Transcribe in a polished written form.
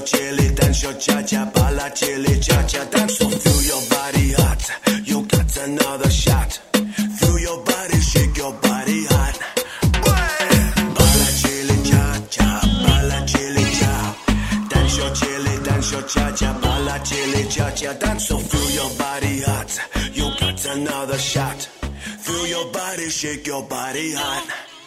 your chili, dance your cha-cha, bala chili, cha-cha, dance. So feel your body hot, you got another shot. Feel your body, shake your body hot. Bala chili, cha-cha, bala chili, cha. Dance your chili, dance your cha-cha, bala chili, cha-cha, dance. So feel your body hot, you got another shot. Feel your body, shake your body hot.